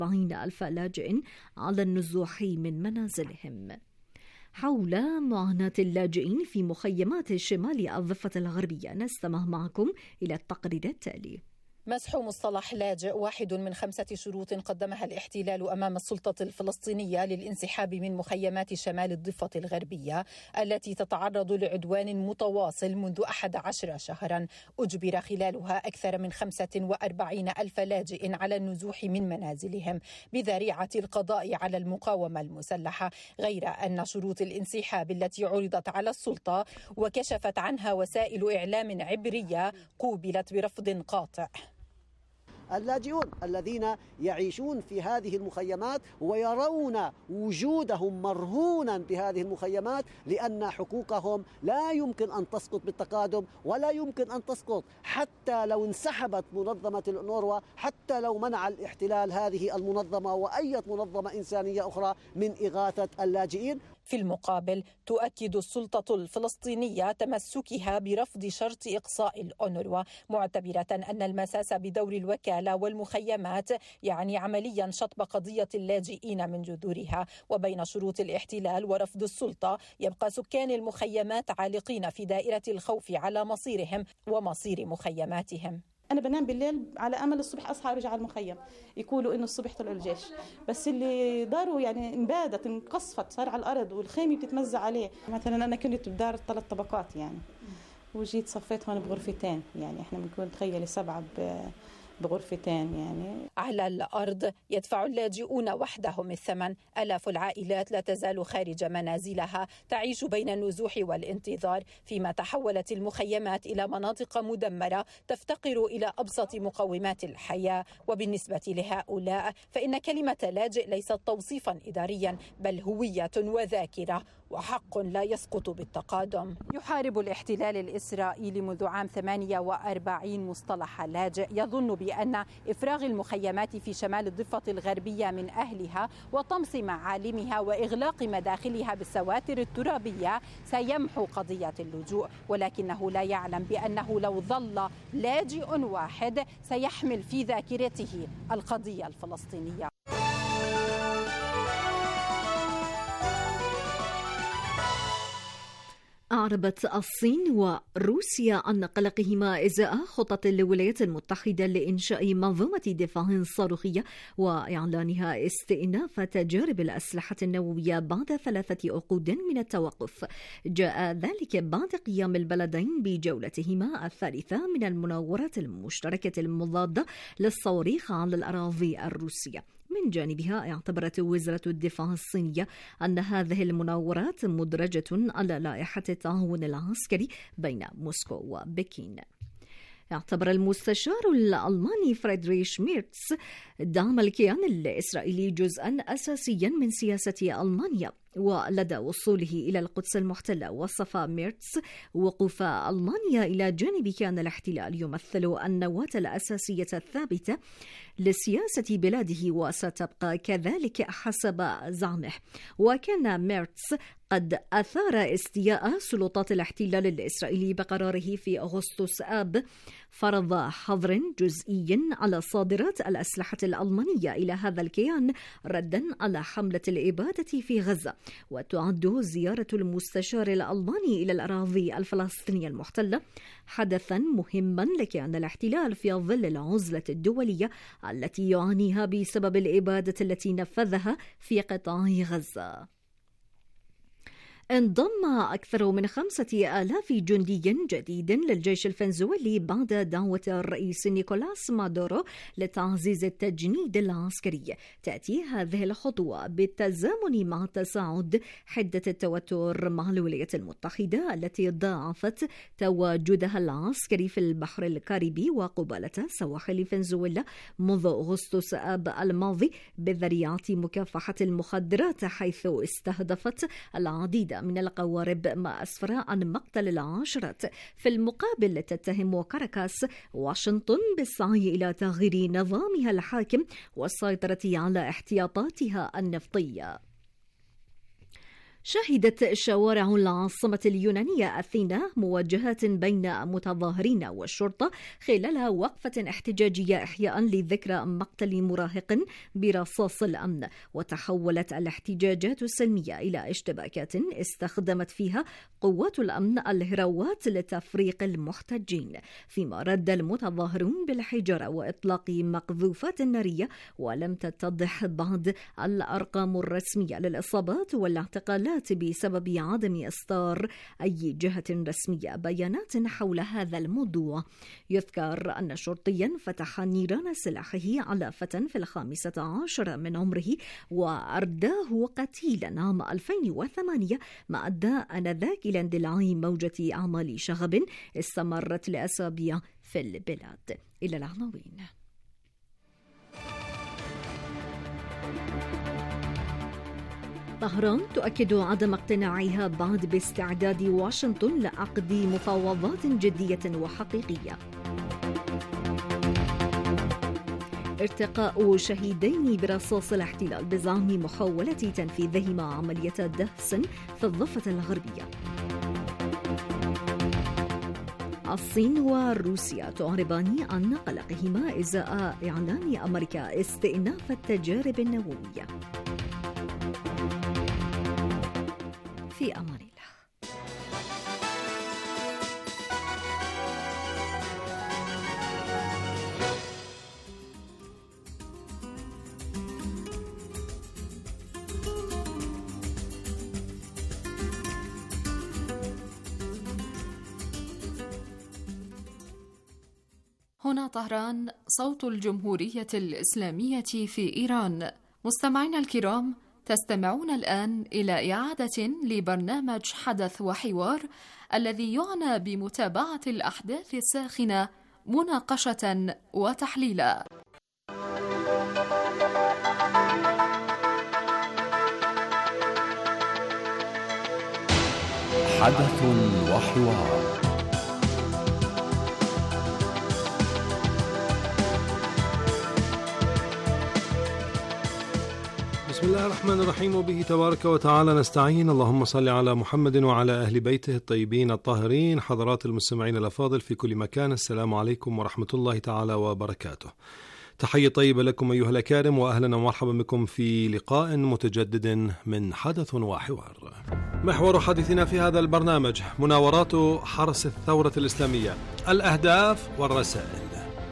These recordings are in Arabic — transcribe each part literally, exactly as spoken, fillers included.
وأربعين ألف لاجئ على النزوح من منازلهم. حول معاناة اللاجئين في مخيمات شمال الضفة الغربية نستمع معكم إلى التقرير التالي. مسح مصطلح لاجئ واحد من خمسة شروط قدمها الاحتلال أمام السلطة الفلسطينية للانسحاب من مخيمات شمال الضفة الغربية التي تتعرض لعدوان متواصل منذ أحد عشر شهرا. أجبر خلالها أكثر من خمسة وأربعين ألف لاجئ على النزوح من منازلهم بذريعة القضاء على المقاومة المسلحة، غير أن شروط الانسحاب التي عرضت على السلطة وكشفت عنها وسائل إعلام عبرية قوبلت برفض قاطع. اللاجئون الذين يعيشون في هذه المخيمات ويرون وجودهم مرهونا بهذه المخيمات لأن حقوقهم لا يمكن أن تسقط بالتقادم ولا يمكن أن تسقط حتى لو انسحبت منظمة الأونروا، حتى لو منع الاحتلال هذه المنظمة وأي منظمة إنسانية أخرى من إغاثة اللاجئين. في المقابل تؤكد السلطة الفلسطينية تمسكها برفض شرط إقصاء الأونروا، معتبرة أن المساس بدور الوكالة والمخيمات يعني عمليا شطب قضية اللاجئين من جذورها. وبين شروط الاحتلال ورفض السلطة يبقى سكان المخيمات عالقين في دائرة الخوف على مصيرهم ومصير مخيماتهم. أنا بنام بالليل على أمل الصبح أصحى أرجع على المخيم، يقولوا إنه الصبح طلعوا الجيش، بس اللي داروا يعني انبادت انقصفت صار على الأرض والخيمة بتتمزع عليه. مثلا أنا كنت بدار ثلاث طبقات يعني، وجيت صفيت هون بغرفتين، يعني إحنا بنكون تخيلي سبعة بغرفتين يعني. على الأرض يدفع اللاجئون وحدهم الثمن. آلاف العائلات لا تزال خارج منازلها تعيش بين النزوح والانتظار، فيما تحولت المخيمات إلى مناطق مدمرة تفتقر إلى أبسط مقومات الحياة. وبالنسبة لهؤلاء فإن كلمة لاجئ ليست توصيفا إداريا بل هوية وذاكرة وحق لا يسقط بالتقادم. يحارب الاحتلال الإسرائيلي منذ عام ثمانية وأربعين مصطلح لاجئ، يظن بأن إفراغ المخيمات في شمال الضفة الغربية من أهلها وطمس معالمها وإغلاق مداخلها بالسواتر الترابية سيمحو قضية اللجوء، ولكنه لا يعلم بأنه لو ظل لاجئ واحد سيحمل في ذاكرته القضية الفلسطينية. أعربت الصين وروسيا عن قلقهما إزاء خطط الولايات المتحدة لإنشاء منظومة دفاع صاروخية وإعلانها استئناف تجارب الأسلحة النووية بعد ثلاثة عقود من التوقف. جاء ذلك بعد قيام البلدين بجولتهما الثالثة من المناورات المشتركة المضادة للصواريخ على الأراضي الروسية. من جانبها اعتبرت وزارة الدفاع الصينية أن هذه المناورات مدرجة على لائحة التعاون العسكري بين موسكو وبكين. اعتبر المستشار الألماني فريدريش ميرتس دعم الكيان الإسرائيلي جزءا أساسيا من سياسة ألمانيا، ولدى وصوله إلى القدس المحتلة وصف ميرتس وقوف ألمانيا إلى جانب كيان الاحتلال يمثل النواة الأساسية الثابتة لسياسة بلاده وستبقى كذلك حسب زعمه. وكان ميرتس قد أثار استياء سلطات الاحتلال الإسرائيلي بقراره في أغسطس آب فرض حظر جزئي على صادرات الأسلحة الألمانية إلى هذا الكيان ردا على حملة الإبادة في غزة. وتعد زيارة المستشار الألماني إلى الأراضي الفلسطينية المحتلة حدثا مهما لكيان الاحتلال في ظل العزلة الدولية التي يعانيها بسبب الإبادة التي نفذها في قطاع غزة. انضم أكثر من خمسة آلاف جندي جديد للجيش الفنزويلي بعد دعوة الرئيس نيكولاس مادورو لتعزيز التجنيد العسكري. تأتي هذه الخطوة بالتزامن مع تصاعد حدة التوتر مع الولايات المتحدة التي ضاعفت تواجدها العسكري في البحر الكاريبي وقبالة سواحل فنزويلا منذ أغسطس آب الماضي بذريعة مكافحة المخدرات، حيث استهدفت العديد من القوارب ما أسفر عن مقتل العشرات. في المقابل تتهم كاراكاس واشنطن بالسعي إلى تغيير نظامها الحاكم والسيطرة على احتياطاتها النفطية. شهدت شوارع العاصمة اليونانية أثينا مواجهات بين متظاهرين والشرطة خلال وقفة احتجاجية إحياء لذكرى مقتل مراهق برصاص الأمن، وتحولت الاحتجاجات السلمية إلى اشتباكات استخدمت فيها قوات الأمن الهراوات لتفريق المحتجين، فيما رد المتظاهرون بالحجارة وإطلاق مقذوفات نارية، ولم تتضح بعد الأرقام الرسمية للإصابات والاعتقالات بسبب عدم إصدار أي جهة رسمية بيانات حول هذا الموضوع. يذكر أن شرطيا فتح نيران سلاحه على فتى في الخامسة عشر من عمره وأرداه قتيلا عام ألفين وثمانية، ما أدى آنذاك إلى اندلاع موجة أعمال شغب استمرت لأسابيع في البلاد. إلى العناوين. طهران تؤكد عدم اقتناعها بعد باستعداد واشنطن لعقد مفاوضات جدية وحقيقية. ارتقاء شهيدين برصاص الاحتلال بزعم محاولة تنفيذهما عملية دهس في الضفة الغربية. الصين وروسيا تعربان عن قلقهما إزاء إعلان أمريكا استئناف التجارب النووية. في أمان الله. هنا طهران، صوت الجمهورية الإسلامية في إيران. مستمعينا الكرام، تستمعون الآن إلى إعادة لبرنامج حدث وحوار الذي يعنى بمتابعة الأحداث الساخنة مناقشة وتحليلا. حدث وحوار. بسم الله الرحمن الرحيم، وبه تبارك وتعالى نستعين. اللهم صل على محمد وعلى أهل بيته الطيبين الطاهرين. حضرات المستمعين الأفاضل في كل مكان، السلام عليكم ورحمة الله تعالى وبركاته. تحية طيبة لكم أيها الأكارم، وأهلا ومرحبا بكم في لقاء متجدد من حدث وحوار. محور حديثنا في هذا البرنامج مناورات حرس الثورة الإسلامية، الأهداف والرسائل.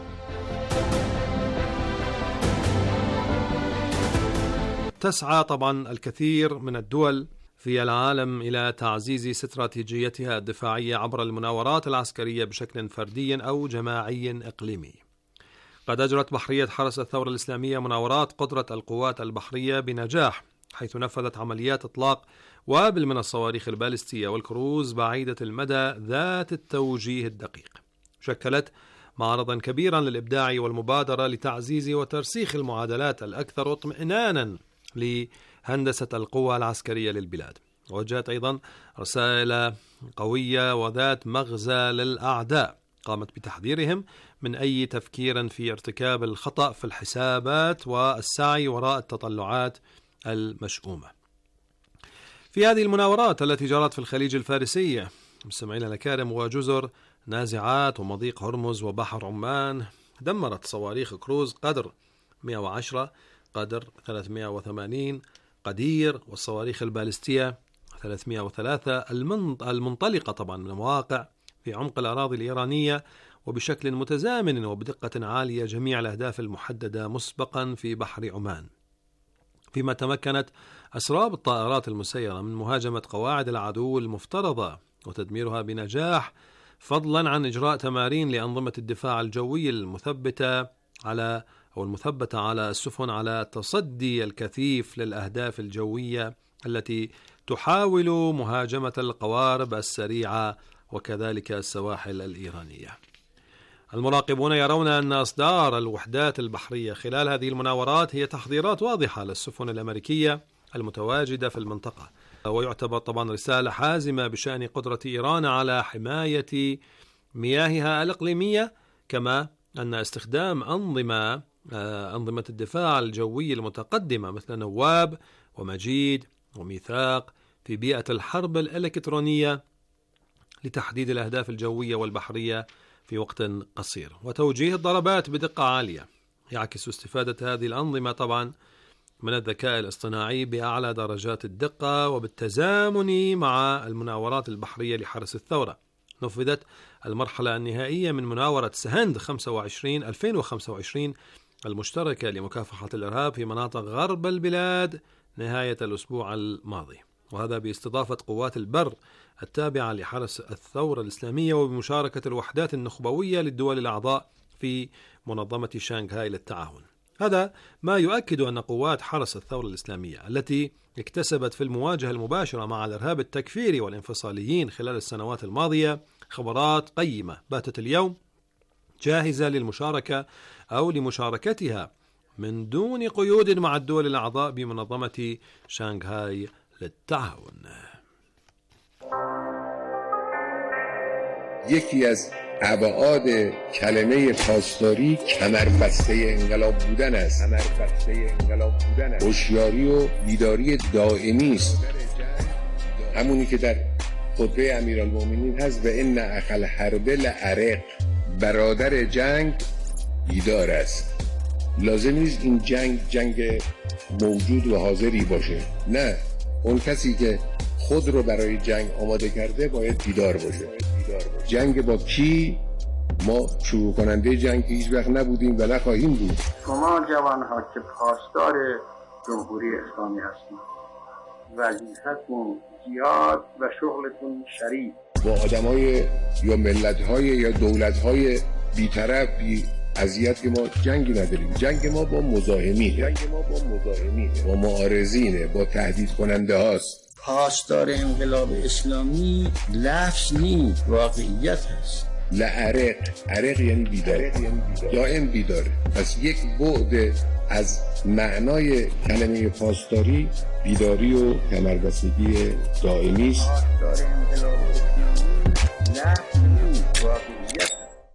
تسعى طبعا الكثير من الدول في العالم إلى تعزيز استراتيجيتها الدفاعية عبر المناورات العسكرية بشكل فردي أو جماعي إقليمي. قد أجرت بحرية حرس الثورة الإسلامية مناورات قدرة القوات البحرية بنجاح، حيث نفذت عمليات إطلاق وابل من الصواريخ البالستية والكروز بعيدة المدى ذات التوجيه الدقيق. شكلت معرضا كبيرا للإبداع والمبادرة لتعزيز وترسيخ المعادلات الأكثر اطمئنانا لهندسة القوى العسكرية للبلاد. وجهت أيضا رسائل قوية وذات مغزى للأعداء قامت بتحذيرهم من أي تفكير في ارتكاب الخطأ في الحسابات والسعي وراء التطلعات المشؤومة. في هذه المناورات التي جرت في الخليج الفارسي مستمعينا الأكارم وجزر نازعات ومضيق هرمز وبحر عمان، دمرت صواريخ كروز قدر مئة وعشرة، قدر ثلاثمئة وثمانين، قدير، والصواريخ البالستية ثلاثمئة وثلاثة المنطلقة طبعا من مواقع في عمق الأراضي الإيرانية وبشكل متزامن وبدقة عالية جميع الأهداف المحددة مسبقا في بحر عمان. فيما تمكنت أسراب الطائرات المسيرة من مهاجمة قواعد العدو المفترضة وتدميرها بنجاح، فضلا عن إجراء تمارين لأنظمة الدفاع الجوي المثبتة على أو المثبتة على السفن على التصدي الكثيف للأهداف الجوية التي تحاول مهاجمة القوارب السريعة وكذلك السواحل الإيرانية. المراقبون يرون أن إصدار الوحدات البحرية خلال هذه المناورات هي تحذيرات واضحة للسفن الأمريكية المتواجدة في المنطقة، ويعتبر طبعا رسالة حازمة بشأن قدرة إيران على حماية مياهها الإقليمية، كما أن استخدام أنظمة أنظمة الدفاع الجوي المتقدمة مثل نواب ومجيد وميثاق في بيئة الحرب الإلكترونية لتحديد الأهداف الجوية والبحرية في وقت قصير وتوجيه الضربات بدقة عالية. يعكس استفادة هذه الأنظمة طبعا من الذكاء الاصطناعي بأعلى درجات الدقة وبالتزامن مع المناورات البحرية لحرس الثورة. نفذت المرحلة النهائية من مناورة سهند خمسة وعشرين ألفين وخمسة وعشرين المشتركة لمكافحة الإرهاب في مناطق غرب البلاد نهاية الأسبوع الماضي، وهذا باستضافة قوات البر التابعة لحرس الثورة الإسلامية وبمشاركة الوحدات النخبوية للدول الأعضاء في منظمة شانغهاي للتعاون. هذا ما يؤكد أن قوات حرس الثورة الإسلامية التي اكتسبت في المواجهة المباشرة مع الإرهاب التكفيري والانفصاليين خلال السنوات الماضية خبرات قيمة باتت اليوم جاهزة للمشاركة أو لمشاركتها من دون قيود مع الدول الأعضاء بمنظمة شانغهاي للتعاون. یکی از ابعاد کلمه پاسداری کمربسته انقلاب بودن است. کمربسته انقلاب بودن است. هوشیاری و بیداری دائمی است. همونی که در خطبه امیرالمومنین هست و ان اخ الحرب لعرق، برادر جنگ بیدار است. لازم نیست این جنگ جنگ موجود و حاضری باشه، نه، اون کسی که خود رو برای جنگ آماده کرده باید بیدار باشه. جنگ با کی؟ ما شروع کننده جنگ هیچ وقت نبودیم و نخواهیم بود. شما جوانها که پاسدار جمهوری اسلامی هستید، وظیفتون زیاد و شغلتون شریف. با آدمای یا ملت‌های یا دولت‌های بی‌طرف بی اذیت که ما جنگی نداریم. جنگ ما با مزاحمینه. جنگ ما با مزاحمینه، با معارضینه، با تهدید کننده هاست. پاسدار انقلاب اسلامی لفظ نیست، واقعیت هست. لعرق، عرق یعنی بیدار، دائم بیداره. پس یک بعد از معنای کلمه پاسداری بیداری و کمربستگی دائمی است. پاسدار انقلاب اسلامی لفظ نیست، واقعیت.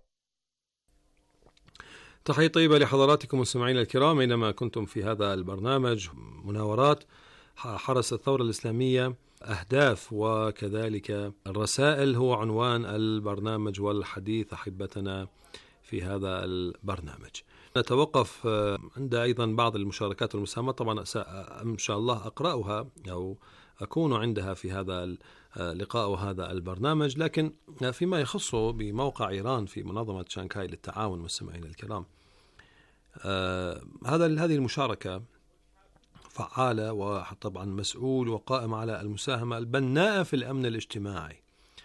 تحية طيبة لحضراتكم مستمعينا الكرام أينما كنتم في هذا البرنامج. مناورات حرس الثورة الإسلامية، أهداف وكذلك الرسائل هو عنوان البرنامج والحديث أحبتنا في هذا البرنامج. نتوقف عند أيضا بعض المشاركات والمساهمات، طبعا إن شاء الله أقرأها أو أكون عندها في هذا اللقاء وهذا البرنامج. لكن فيما يخص بموقع إيران في منظمة شانغهاي للتعاون مستمعينا الكرام، هذا هذه المشاركة فعالة وطبعا مسؤول وقائم على المساهمة البناءة في الأمن الاجتماعي،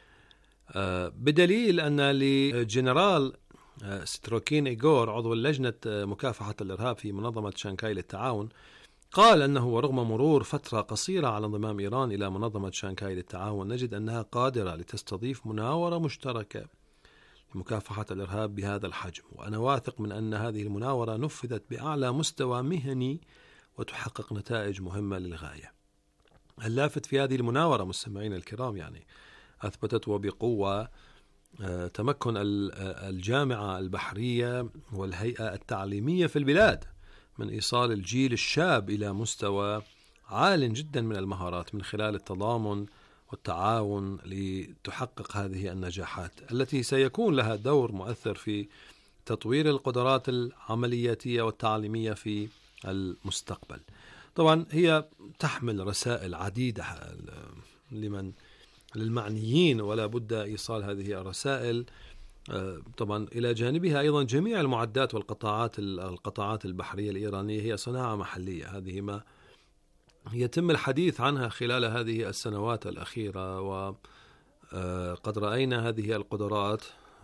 بدليل أن لجنرال ستروكين إيغور عضو لجنة مكافحة الإرهاب في منظمة شانغهاي للتعاون قال أنه ورغم مرور فترة قصيرة على انضمام إيران إلى منظمة شانغهاي للتعاون نجد أنها قادرة لتستضيف مناورة مشتركة لمكافحة الإرهاب بهذا الحجم، وأنا واثق من أن هذه المناورة نفذت بأعلى مستوى مهني وتحقق نتائج مهمة للغاية. اللافت في هذه المناورة مستمعين الكرام يعني أثبتت وبقوة تمكن الجامعة البحرية والهيئة التعليمية في البلاد من إيصال الجيل الشاب إلى مستوى عال جدا من المهارات من خلال التضامن والتعاون لتحقق هذه النجاحات التي سيكون لها دور مؤثر في تطوير القدرات العملياتية والتعليمية في المستقبل. طبعا هي تحمل رسائل عديدة لمن للمعنيين ولا بد إيصال هذه الرسائل. طبعا إلى جانبها أيضا جميع المعدات والقطاعات القطاعات البحرية الإيرانية هي صناعة محلية، هذه ما يتم الحديث عنها خلال هذه السنوات الأخيرة، وقد رأينا هذه القدرات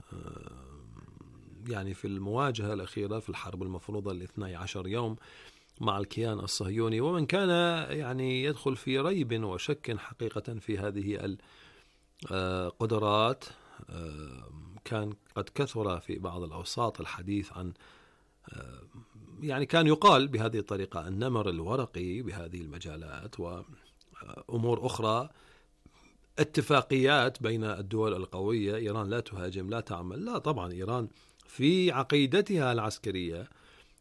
يعني في المواجهة الأخيرة في الحرب المفروضة الاثني عشر يوم مع الكيان الصهيوني، ومن كان يعني يدخل في ريب وشك حقيقة في هذه القدرات كان قد كثر في بعض الأوساط الحديث عن يعني كان يقال بهذه الطريقة النمر الورقي بهذه المجالات وأمور أخرى، اتفاقيات بين الدول القوية. إيران لا تهاجم لا تعمل، لا طبعا إيران في عقيدتها العسكرية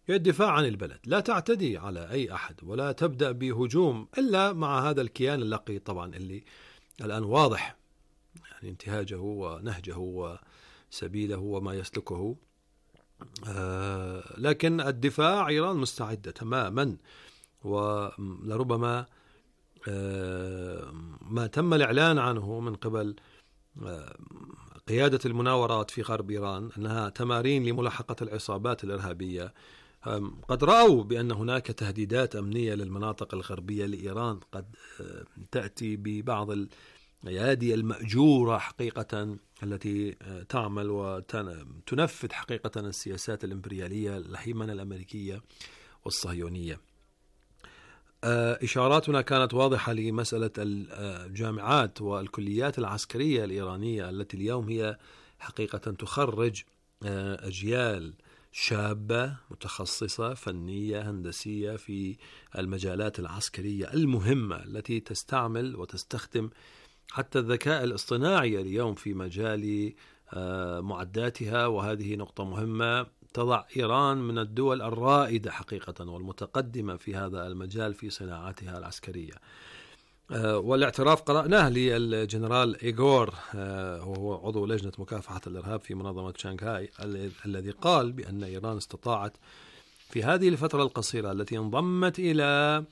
هي الدفاع عن البلد، لا تعتدي على أي أحد ولا تبدأ بهجوم إلا مع هذا الكيان اللقي طبعا اللي الآن واضح يعني انتهاجه ونهجه وسبيله وما يسلكه. آه لكن الدفاع إيران مستعدة تماما، ولربما آه ما تم الإعلان عنه من قبل آه قيادة المناورات في غرب إيران أنها تمارين لملاحقة العصابات الإرهابية. قد رأوا بأن هناك تهديدات أمنية للمناطق الغربية لإيران قد تأتي ببعض الأيادي المأجورة حقيقة التي تعمل وتنفذ حقيقة السياسات الإمبريالية الهيمنة الأمريكية والصهيونية. إشاراتنا كانت واضحة لمسألة الجامعات والكليات العسكرية الإيرانية التي اليوم هي حقيقة تخرج أجيال شابة متخصصة فنية هندسية في المجالات العسكرية المهمة التي تستعمل وتستخدم حتى الذكاء الاصطناعي اليوم في مجال معداتها، وهذه نقطة مهمة تضع إيران من الدول الرائدة حقيقة والمتقدمة في هذا المجال في صناعاتها العسكرية. والاعتراف قرأناه للجنرال إيغور وهو عضو لجنة مكافحة الإرهاب في منظمة شانغهاي الذي قال بأن إيران استطاعت في هذه الفترة القصيرة التي انضمت إلى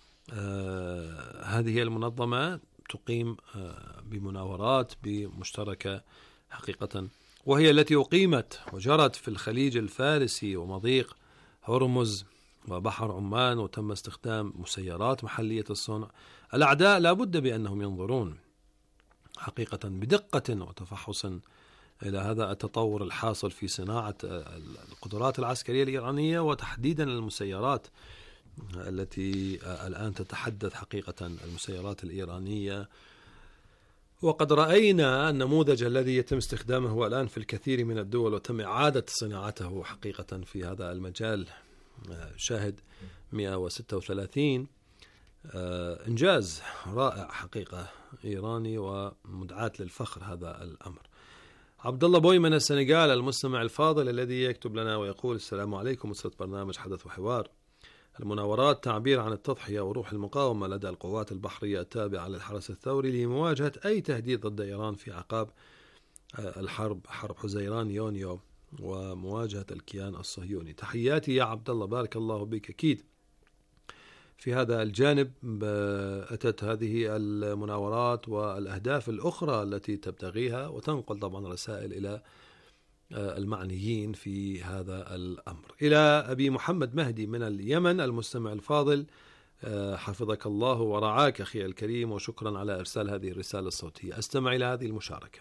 هذه المنظمة تقيم بمناورات بمشتركة حقيقة، وهي التي أقيمت وجرت في الخليج الفارسي ومضيق هرمز وبحر عمان، وتم استخدام مسيرات محلية الصنع. الأعداء لا بد بأنهم ينظرون حقيقة بدقة وتفحص إلى هذا التطور الحاصل في صناعة القدرات العسكرية الإيرانية، وتحديدا المسيرات التي الآن تتحدث حقيقة المسيرات الإيرانية. وقد رأينا النموذج الذي يتم استخدامه الآن في الكثير من الدول وتم إعادة صناعته حقيقة في هذا المجال. شاهد مئة وستة وثلاثين إنجاز رائع حقيقة إيراني ومدعاة للفخر هذا الأمر. عبد الله بوي من السنغال المستمع الفاضل الذي يكتب لنا ويقول: السلام عليكم، أسرة برنامج حدث وحوار. المناورات تعبير عن التضحية وروح المقاومة لدى القوات البحرية التابعة للحرس الثوري لمواجهة أي تهديد ضد إيران في أعقاب الحرب حرب حزيران يونيو ومواجهة الكيان الصهيوني. تحياتي يا عبد الله، بارك الله بك. أكيد في هذا الجانب أتت هذه المناورات والأهداف الأخرى التي تبتغيها وتنقل طبعا رسائل إلى المعنيين في هذا الأمر. إلى أبي محمد مهدي من اليمن المستمع الفاضل، حفظك الله ورعاك أخي الكريم، وشكرا على إرسال هذه الرسالة الصوتية. أستمع إلى هذه المشاركة.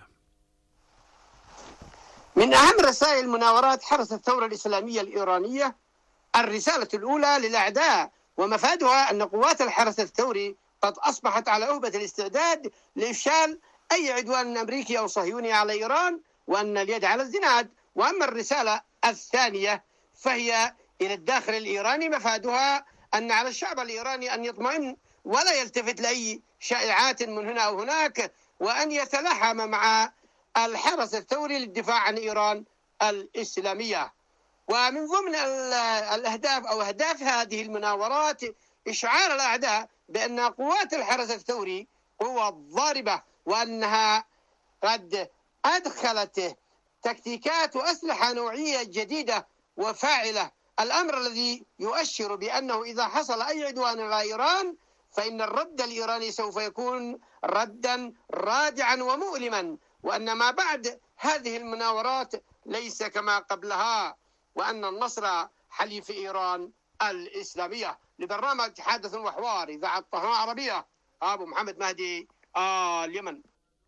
من أهم رسائل مناورات حرس الثورة الإسلامية الإيرانية الرسالة الأولى للأعداء، ومفادها أن قوات الحرس الثوري قد أصبحت على أهبة الاستعداد لإفشال أي عدوان أمريكي أو صهيوني على إيران، وأن اليد على الزناد. وأما الرسالة الثانية فهي إلى الداخل الإيراني، مفادها أن على الشعب الإيراني أن يطمئن ولا يلتفت لأي شائعات من هنا أو هناك، وأن يتلحم مع الحرس الثوري للدفاع عن إيران الإسلامية. ومن ضمن الأهداف أو أهداف هذه المناورات إشعار الأعداء بأن قوات الحرس الثوري قوة ضاربة، وأنها قد أدخلت تكتيكات وأسلحة نوعية جديدة وفاعلة، الأمر الذي يؤشر بأنه إذا حصل أي عدوان على إيران فإن الرد الإيراني سوف يكون ردا رادعا ومؤلما، وأن ما بعد هذه المناورات ليس كما قبلها، وأن النصر حليف إيران الإسلامية. لبرنامج حدث وحوار إذاعة طهران العربية، أبو محمد مهدي، آه اليمن.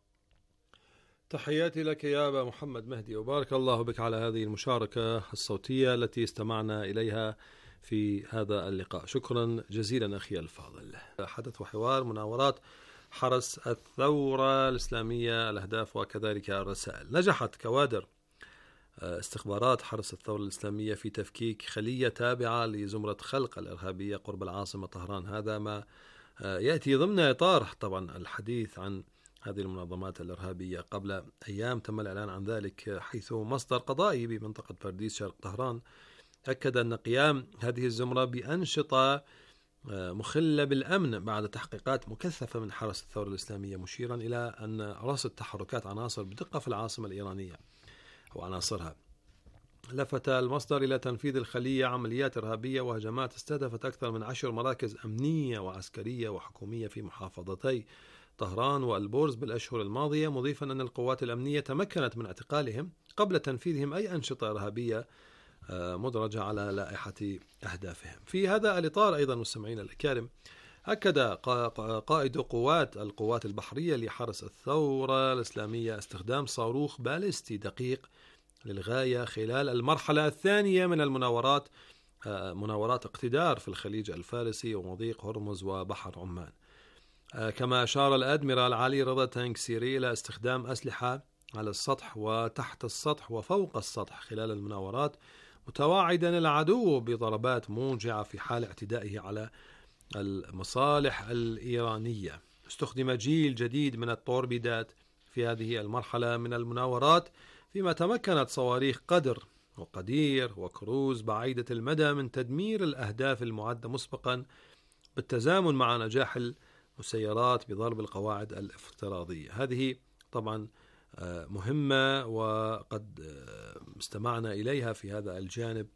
تحياتي لك يا أبا محمد مهدي، وبارك الله بك على هذه المشاركة الصوتية التي استمعنا إليها في هذا اللقاء. شكرا جزيلا أخي الفاضل. حدث وحوار مناورات حرس الثورة الإسلامية، الأهداف وكذلك الرسائل. نجحت كوادر استخبارات حرس الثورة الإسلامية في تفكيك خلية تابعة لزمرة خلق الإرهابية قرب العاصمة طهران. هذا ما يأتي ضمن إطار طبعا الحديث عن هذه المنظمات الإرهابية. قبل أيام تم الإعلان عن ذلك، حيث مصدر قضائي بمنطقة فرديس شرق طهران أكد أن قيام هذه الزمرة بأنشطة مخلة بالأمن بعد تحقيقات مكثفة من حرس الثورة الإسلامية، مشيرا إلى أن رصد تحركات عناصر بدقة في العاصمة الإيرانية أو عناصرها. لفت المصدر إلى تنفيذ الخلية عمليات إرهابية وهجمات استهدفت أكثر من عشر مراكز أمنية وعسكرية وحكومية في محافظتي طهران والبورز بالأشهر الماضية، مضيفا أن القوات الأمنية تمكنت من اعتقالهم قبل تنفيذهم أي أنشطة إرهابية مدرجة على لائحة أهدافهم. في هذا الإطار أيضا مستمعين الأكارم، أكد قائد قوات القوات البحرية لحرس الثورة الإسلامية استخدام صاروخ باليستي دقيق للغاية خلال المرحلة الثانية من المناورات مناورات اقتدار في الخليج الفارسي ومضيق هرمز وبحر عمان. كما أشار الأدميرال علي رضا تانكسيري إلى استخدام أسلحة على السطح وتحت السطح وفوق السطح خلال المناورات، متواعدا العدو بضربات موجعة في حال اعتدائه على المصالح الإيرانية. استخدم جيل جديد من الطوربيدات في هذه المرحلة من المناورات، فيما تمكنت صواريخ قدر وقدير وكروز بعيدة المدى من تدمير الأهداف المعدة مسبقا، بالتزامن مع نجاح المسيرات بضرب القواعد الافتراضية. هذه طبعا مهمة وقد استمعنا إليها في هذا الجانب،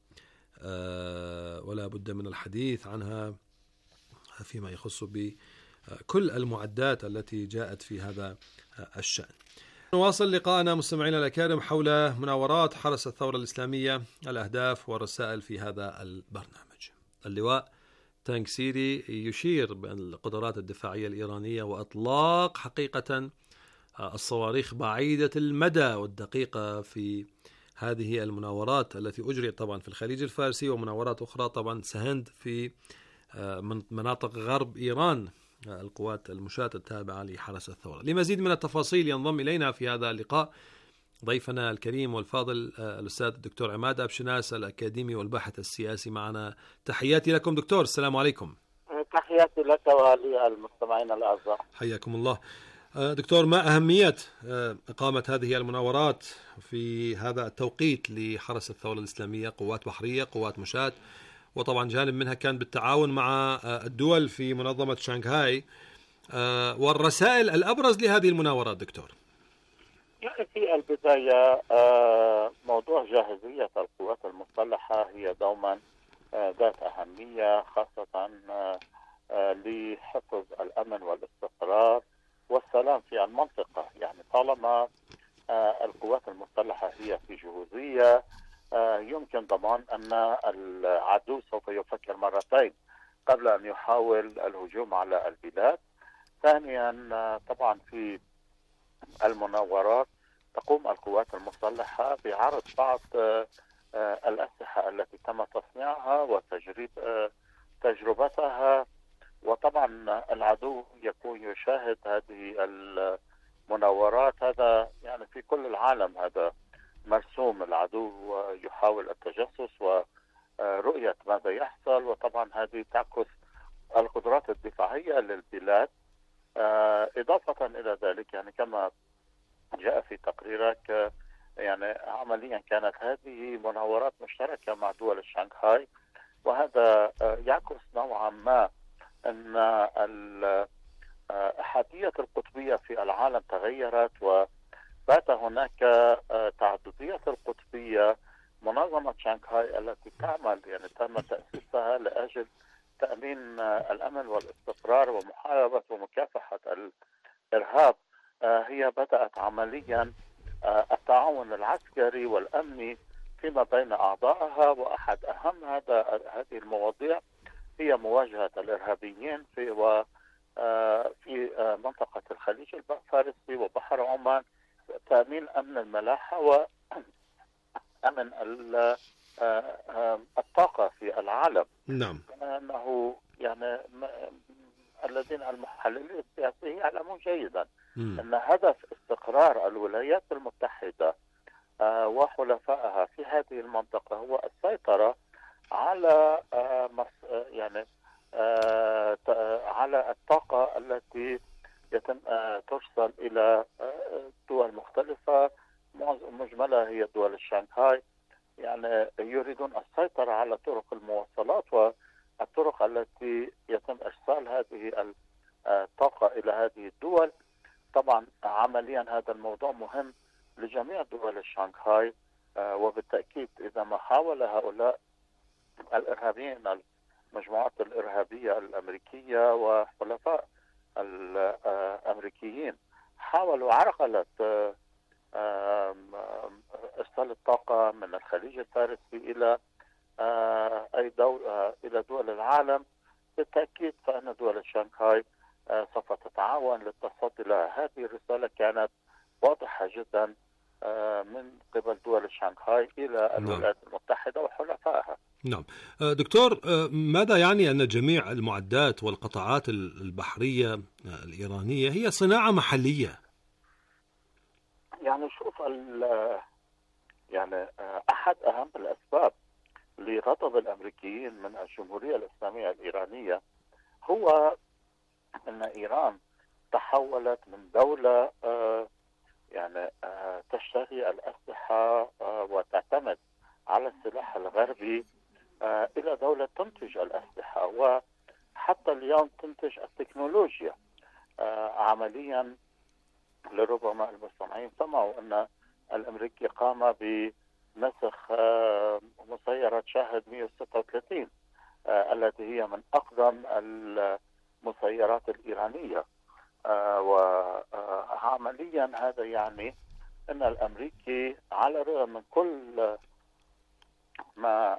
ولا بد من الحديث عنها فيما يخص بكل المعدات التي جاءت في هذا الشأن. نواصل لقاءنا مستمعينا الأكارم حول مناورات حرس الثورة الإسلامية، الأهداف والرسائل في هذا البرنامج. اللواء تانكسيري يشير بأن القدرات الدفاعية الإيرانية وإطلاق حقيقة الصواريخ بعيدة المدى والدقيقة في هذه المناورات التي أجريت طبعا في الخليج الفارسي ومناورات أخرى طبعا سهند في مناطق غرب إيران، القوات المشاة التابعة لحرس الثورة. لمزيد من التفاصيل ينضم إلينا في هذا اللقاء ضيفنا الكريم والفاضل الأستاذ الدكتور عماد أبشناس الأكاديمي والباحث السياسي معنا. تحياتي لكم دكتور، السلام عليكم. تحياتي لك وللمستمعين الأعزاء، حياكم الله. دكتور، ما أهمية إقامة هذه المناورات في هذا التوقيت لحرس الثورة الإسلامية؟ قوات بحرية، قوات مشاة، وطبعا جانب منها كان بالتعاون مع الدول في منظمة شانغهاي، والرسائل الأبرز لهذه المناورات دكتور. في البداية موضوع جاهزية القوات المسلحة هي دوما ذات أهمية، خاصة لحفظ الأمن والاستقرار والسلام في المنطقة. يعني طالما القوات المسلحة هي في جهوزية، يمكن ضمان أن العدو سوف يفكر مرتين قبل أن يحاول الهجوم على البلاد. ثانيا طبعا في المناورات تقوم القوات المسلحة بعرض بعض الأسلحة التي تم تصنيعها وتجريب تجربتها، وطبعا العدو يكون يشاهد هذه المناورات. هذا يعني في كل العالم هذا مرسوم، العدو يحاول التجسس ورؤية ماذا يحصل، وطبعا هذه تعكس القدرات الدفاعية للبلاد. إضافة إلى ذلك يعني كما جاء في تقريرك، يعني عمليا كانت هذه مناورات مشتركة مع دول شانغهاي، وهذا يعكس نوعا ما أن الأحادية القطبية في العالم تغيرت، وبات هناك تعددية القطبية. منظمة شانغهاي التي تعمل يعني تم تأسيسها لأجل تأمين الأمن والاستقرار ومحاربة ومكافحة الإرهاب، هي بدأت عمليا التعاون العسكري والأمني فيما بين أعضائها، وأحد أهم هذا هذه المواضيع هي مواجهة الإرهابيين في و في منطقة الخليج الفارسي وبحر عمان، تأمين أمن الملاحة وأمن الطاقة في العالم. نعم. أنه يعني الذين المحللين السياسيين يعلمون جيدا م. أن هدف استقرار الولايات المتحدة وحلفائها في هذه المنطقة هو السيطرة على يعني على الطاقة التي يتم ترسل إلى دول مختلفة، مجملها هي دول الشانغهاي. يعني يريدون السيطرة على طرق المواصلات والطرق التي يتم إرسال هذه الطاقة إلى هذه الدول. طبعا عمليا هذا الموضوع مهم لجميع دول الشانغهاي، وبالتأكيد إذا ما حاول هؤلاء الإرهابيين المجموعات الإرهابية الأمريكية وحلفاء الأمريكيين حاولوا عرقلة إرسال الطاقة من الخليج الفارسي إلى أي دولة إلى دول العالم، بالتأكيد فإن دول الشانغهاي سوف تتعاون للتصدي لها. هذه الرسالة كانت واضحة جدا من قبل دول الشانغهاي إلى الولايات المتحدة وحلفائها. نعم دكتور، ماذا يعني أن جميع المعدات والقطاعات البحرية الإيرانية هي صناعة محلية؟ يعني شوف، يعني أحد أهم الأسباب لغضب الأمريكيين من الجمهورية الإسلامية الإيرانية هو أن إيران تحولت من دولة يعني تشتري الأسلحة وتعتمد على السلاح الغربي إلى دولة تنتج الأسلحة، وحتى اليوم تنتج التكنولوجيا. عمليا لربما المستمعين سمعوا أن الأمريكي قام بنسخ مسيرة شاهد مئة وستة وثلاثين التي هي من أقدم المسيرات الإيرانية، وعمليا هذا يعني أن الأمريكي على الرغم من كل ما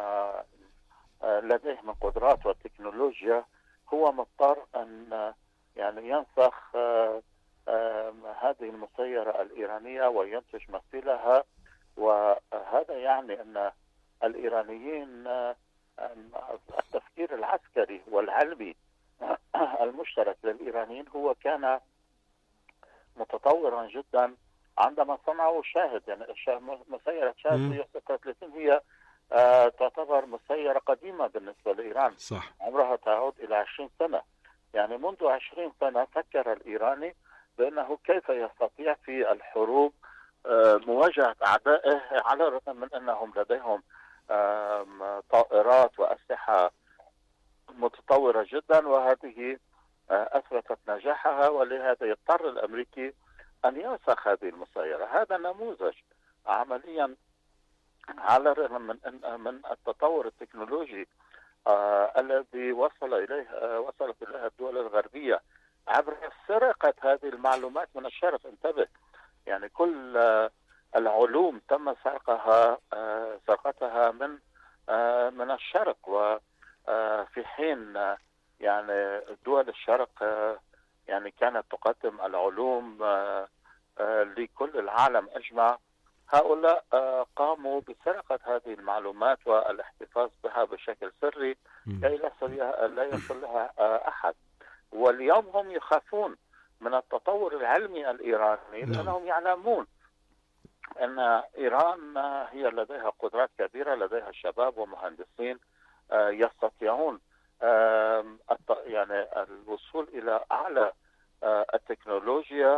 لديه من قدرات وتكنولوجيا هو مضطر أن يعني ينسخ هذه المسيرة الإيرانية وينتج مثيلها. وهذا يعني أن الإيرانيين التفكير العسكري والعلمي المشترك للإيرانيين هو كان متطورا جدا عندما صنعوا شاهد. يعني مسيرة شاهد مئة وستة وثلاثين هي آه تعتبر مسيرة قديمة بالنسبة لإيران، صح. عمرها تعود إلى عشرين سنة. يعني منذ عشرين سنة فكر الإيراني بأنه كيف يستطيع في الحروب آه مواجهة أعدائه، على الرغم من أنهم لديهم آه طائرات وأسلحة متطورة جدا، وهذه آه أثبتت نجاحها. ولهذا يضطر الأمريكي أن ينسخ هذه المسيرة. هذا نموذج عمليا على الرغم من من التطور التكنولوجي آه الذي وصل إليه آه وصلت إليه الدول الغربية عبر سرقة هذه المعلومات من الشرق. انتبه، يعني كل آه العلوم تم سرقها آه سرقتها من آه من الشرق، وفي حين آه يعني دول الشرق آه يعني كانت تقدم العلوم آه آه لكل العالم أجمع. هؤلاء آه قاموا بسرقة هذه المعلومات والاحتفاظ بها بشكل سري كي لا يصل لها آه أحد. واليوم هم يخافون من التطور العلمي الإيراني لأنهم يعلمون أن إيران آه هي لديها قدرات كبيرة، لديها شباب ومهندسين آه يستطيعون آه يعني الوصول إلى أعلى آه التكنولوجيا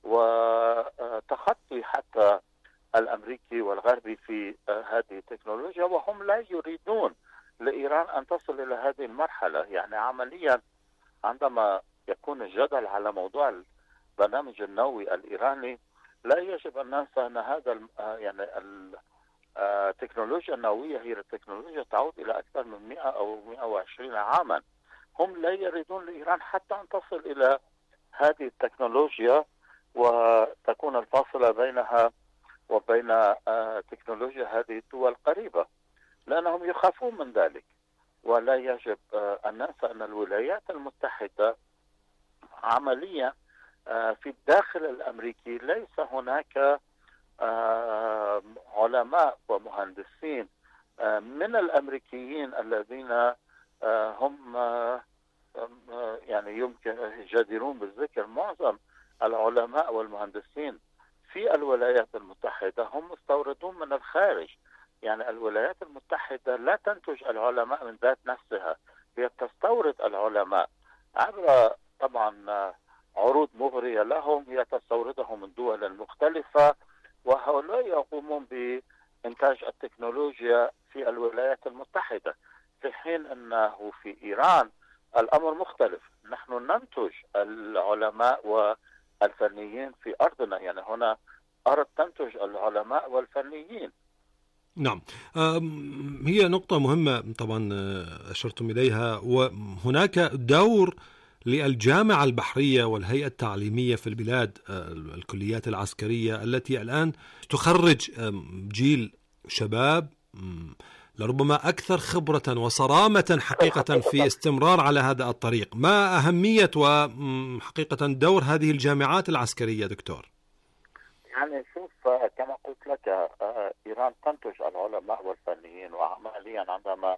وتخطي حتى الأمريكي والغربي في هذه التكنولوجيا، وهم لا يريدون لإيران أن تصل إلى هذه المرحلة. يعني عمليا عندما يكون الجدل على موضوع البرنامج النووي الإيراني لا يجب أن ننسى أن هذا يعني التكنولوجيا النووية هي التكنولوجيا تعود إلى أكثر من مئة أو مئة وعشرين عاما. هم لا يريدون لإيران حتى أن تصل إلى هذه التكنولوجيا وتكون الفاصلة بينها وبين آه تكنولوجيا هذه الدول قريبة، لأنهم يخافون من ذلك. ولا يجب آه أن ننسى أن الولايات المتحدة عمليا آه في الداخل الأمريكي ليس هناك آه علماء ومهندسين آه من الأمريكيين الذين آه هم آه يعني يمكن جديرون بالذكر. معظم العلماء والمهندسين في الولايات المتحدة هم مستوردون من الخارج. يعني الولايات المتحدة لا تنتج العلماء من ذات نفسها، هي تستورد العلماء عبر طبعا عروض مغرية لهم، هي تستوردهم من دول مختلفة، وهؤلاء يقومون إنتاج التكنولوجيا في الولايات المتحدة، في حين أنه في إيران الأمر مختلف. نحن ننتج العلماء والفنيين في أرضنا، يعني هنا أرض تنتج العلماء والفنيين. نعم، هي نقطة مهمة طبعا أشرتم إليها، وهناك دور للجامعة البحرية والهيئة التعليمية في البلاد، الكليات العسكرية التي الآن تخرج جيل شباب لربما أكثر خبرة وصرامة حقيقة في استمرار على هذا الطريق. ما أهمية وحقيقة دور هذه الجامعات العسكرية دكتور؟ يعني شوف، كما قلت لك، إيران تنتج العلماء والفنيين، وعمليا عندما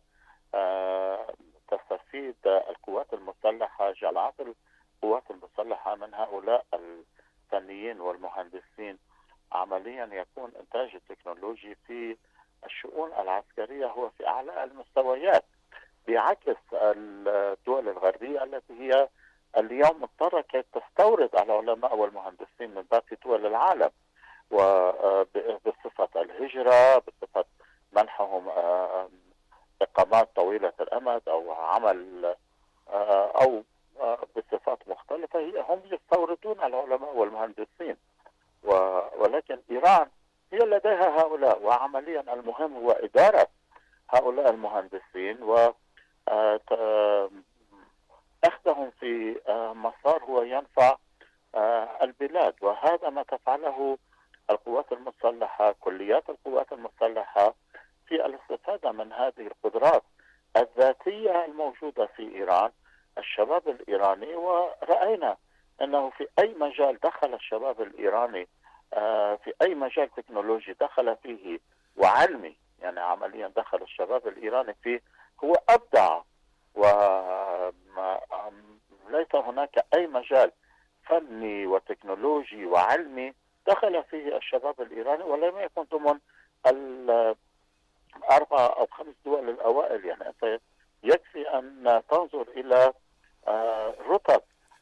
تستفيد القوات المسلحة، جامعات القوات المسلحة، من هؤلاء الفنيين والمهندسين، عمليا يكون إنتاج التكنولوجي في الشؤون العسكرية هو في أعلى المستويات، بعكس الدول الغربية التي هي اليوم مضطرة كي تستورد العلماء والمهندسين من باقي دول العالم، وبصفة الهجرة، بصفة منحهم إقامات طويلة الأمد أو عمل أو بصفات مختلفة، هم يستوردون العلماء والمهندسين. ولكن إيران هي لديها هؤلاء، وعمليا المهم هو إدارة هؤلاء المهندسين وأخذهم في مسار هو ينفع البلاد. وهذا ما تفعله القوات المسلحة، كليات القوات المسلحة، في الاستفادة من هذه القدرات الذاتية الموجودة في إيران، الشباب الإيراني. ورأينا أنه في أي مجال دخل الشباب الإيراني، في أي مجال تكنولوجي دخل فيه وعلمي، يعني عمليا دخل الشباب الإيراني فيه، هو أبدع. وليس هناك أي مجال فني وتكنولوجي وعلمي دخل فيه الشباب الإيراني ولم يكن ضمن الأربع أو خمس دول الأوائل. يعني أنت يكفي أن تنظر إلى رتب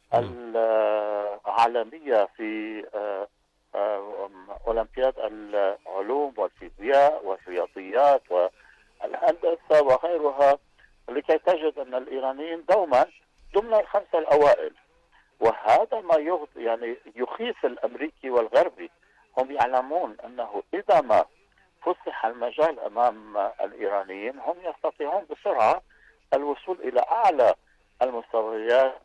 العالمية في أولمبياد العلوم والفيزياء والرياضيات والهندسة وغيرها، لكي تجد أن الإيرانيين دوما ضمن الخمسة الأوائل. وهذا ما يغض يعني يخيف الأمريكي والغربي. هم يعلمون أنه إذا ما فسح المجال أمام الإيرانيين هم يستطيعون بسرعة الوصول إلى أعلى المستويات،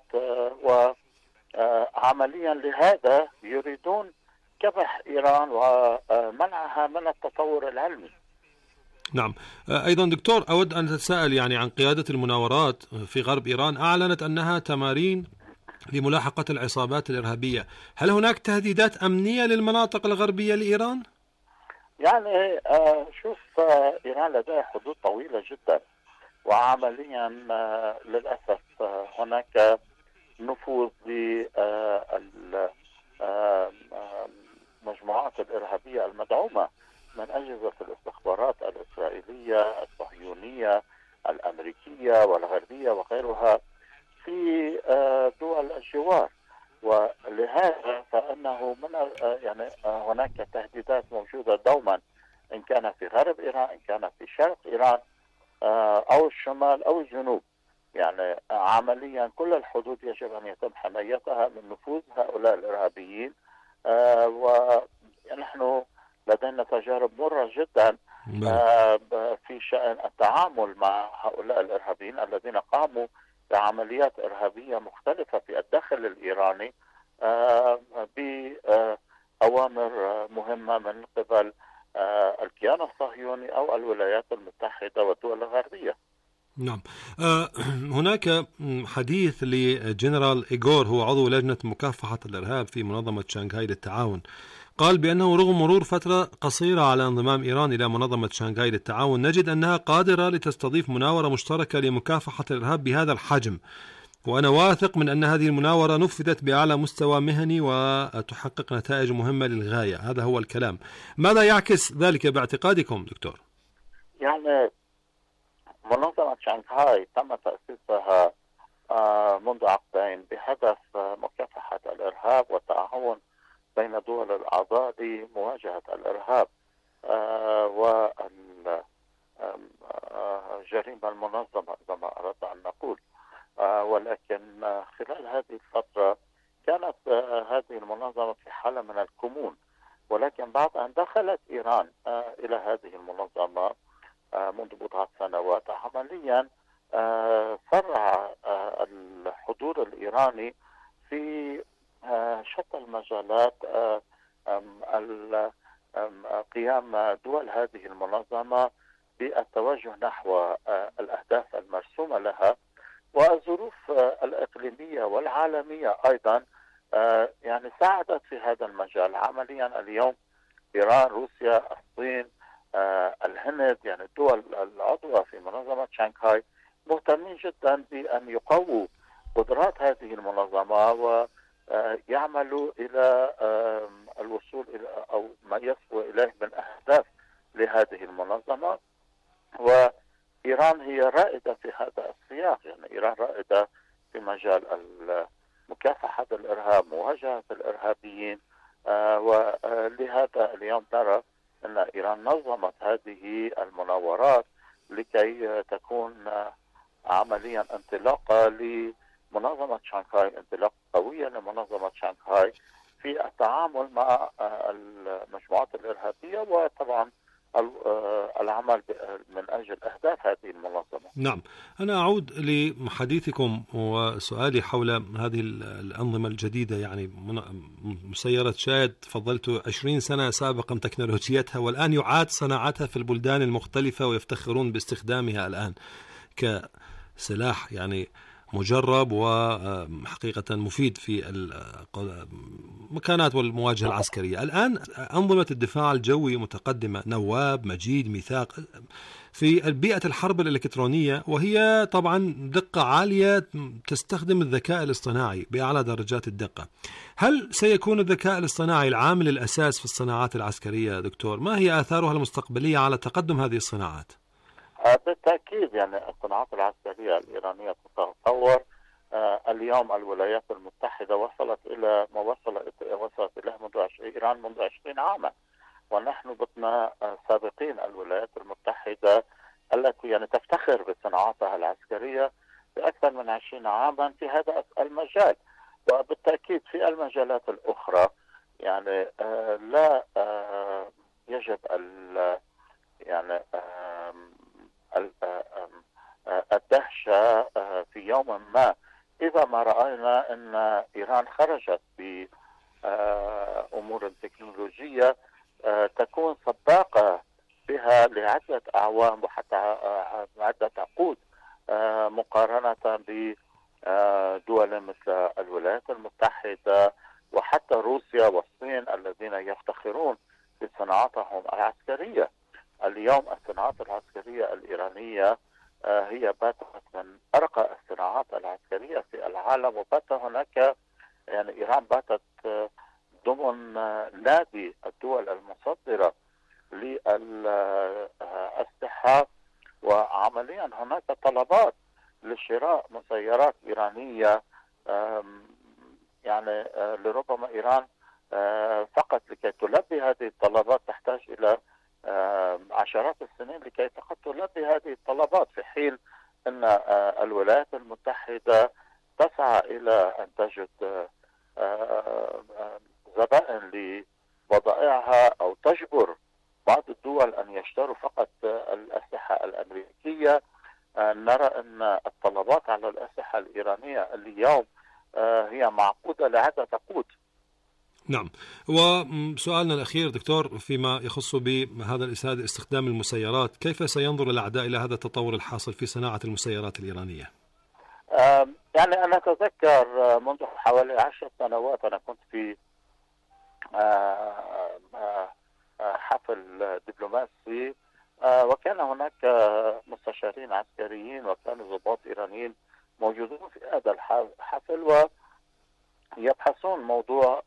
وعمليا لهذا يريدون كبح إيران ومنعها من التطور العلمي. نعم. أيضا دكتور، أود أن أتساءل يعني عن قيادة المناورات في غرب إيران. أعلنت أنها تمارين لملاحقة العصابات الإرهابية. هل هناك تهديدات أمنية للمناطق الغربية لإيران؟ يعني شوف، إيران لديها حدود طويلة جدا، وعمليا للأسف هناك نفوذ للمجموعات الإرهابية المدعومة من أجهزة الاستخبارات الإسرائيلية، الصهيونية، الأمريكية والغربية وغيرها في دول الجوار. ولهذا فإنه من يعني هناك تهديدات موجودة دوما، إن كان في غرب إيران، إن كان في شرق إيران، أو الشمال أو الجنوب. يعني عمليا كل الحدود يجب أن يتم حمايتها من نفوذ هؤلاء الإرهابيين. ونحن لدينا تجارب مرة جدا في شأن التعامل مع هؤلاء الإرهابيين الذين قاموا بعمليات إرهابية مختلفة في الداخل الإيراني بأوامر مهمة من قبل الكيان الصهيوني أو الولايات المتحدة والدول الغربية. نعم. هناك حديث لجنرال إيغور، هو عضو لجنة مكافحة الإرهاب في منظمة شانغهاي للتعاون، قال بأنه رغم مرور فترة قصيرة على انضمام إيران إلى منظمة شانغهاي للتعاون، نجد أنها قادرة لتستضيف مناورة مشتركة لمكافحة الإرهاب بهذا الحجم، وأنا واثق من أن هذه المناورة نفذت بأعلى مستوى مهني وتحقق نتائج مهمة للغاية. هذا هو الكلام. ماذا يعكس ذلك باعتقادكم دكتور؟ يعني منظمة شانغهاي تم تأسيسها منذ عقدين بهدف مكافحة الإرهاب والتعاون بين دول الأعضاء لمواجهة الإرهاب. والجريمة المنظمة إذا ما أردنا أن نقول. ولكن خلال هذه الفترة كانت هذه المنظمة في حالة من الكمون، ولكن بعد أن دخلت إيران إلى هذه المنظمة منذ بضعة سنوات عمليا سرع الحضور الإيراني في شتى المجالات قيام دول هذه المنظمة بالتوجه نحو الأهداف المرسومة لها، والظروف الإقليمية والعالمية أيضا يعني ساعدت في هذا المجال. عمليا اليوم إيران، روسيا، الصين، الهند، يعني الدول العضوة في منظمة شانغهاي مهتمين جدا بأن يقووا قدرات هذه المنظمة ويعملوا إلى الوصول إلى أو ما يصبو إليه من أهداف لهذه المنظمة. وإيران هي رائدة في هذا السياق، يعني إيران رائدة في مجال مكافحة الإرهاب، مواجهة الإرهابيين، ولهذا اليوم نرى أن إيران نظمت هذه المناورات لكي تكون عمليا انطلاقة لمنظمة شانغهاي، انطلاقة قوية لمنظمة شانغهاي في التعامل مع المجموعات الإرهابية، وطبعا العمل من أجل أهداف هذه المنظمة. نعم، أنا أعود لحديثكم وسؤالي حول هذه الأنظمة الجديدة، يعني مسيرة شاهد فضلت عشرين سنة سابقا تكنولوجيتها، والآن يعاد صناعتها في البلدان المختلفة ويفتخرون باستخدامها الآن كسلاح يعني مجرب وحقيقة مفيد في المكانات والمواجهة العسكرية. الآن أنظمة الدفاع الجوي متقدمة، نواب، مجيد، ميثاق، في بيئة الحرب الإلكترونية، وهي طبعا دقة عالية تستخدم الذكاء الاصطناعي بأعلى درجات الدقة. هل سيكون الذكاء الاصطناعي العامل الأساس في الصناعات العسكرية دكتور؟ ما هي آثارها المستقبلية على تقدم هذه الصناعات؟ بالتأكيد يعني الصناعات العسكرية الإيرانية تتطور. اليوم الولايات المتحدة وصلت إلى ما وصلت وصلت إليه منذ إيران منذ عشرين عاما، ونحن بتنا سابقين الولايات المتحدة التي يعني تفتخر بصناعاتها العسكرية بأكثر من عشرين عاما في هذا المجال. وبالتأكيد في المجالات الأخرى يعني لا يجب يعني الدهشة في يوم ما إذا ما رأينا أن إيران خرجت بأمور تكنولوجية تكون سباقة بها لعدة أعوام وحتى عدة عقود، مقارنة بدول مثل الولايات المتحدة وحتى روسيا والصين الذين يفتخرون بصناعاتهم العسكرية. اليوم الصناعات العسكرية الإيرانية هي باتت من أرقى الصناعات العسكرية في العالم، وبات هناك يعني إيران باتت ضمن نادي الدول المصدرة للأسلحة، وعمليا هناك طلبات لشراء مسيرات إيرانية، يعني لربما إيران فقط لكي تلبي هذه الطلبات تحتاج إلى عشرات السنين لكي تلبي هذه الطلبات، في حين أن الولايات المتحدة تسعى إلى أن تجد زبائن لبضائعها أو تجبر بعض الدول أن يشتروا فقط الأسلحة الأمريكية. نرى أن الطلبات على الأسلحة الإيرانية اليوم هي معقودة لعدة عقود. نعم، وسؤالنا الأخير دكتور فيما يخص بهذا استخدام المسيرات، كيف سينظر الأعداء إلى هذا التطور الحاصل في صناعة المسيرات الإيرانية؟ يعني أنا أتذكر منذ حوالي عشر سنوات أنا كنت في حفل دبلوماسي، وكان هناك مستشارين عسكريين وكانوا ضباط إيرانيين موجودون في هذا الحفل ويبحثون موضوع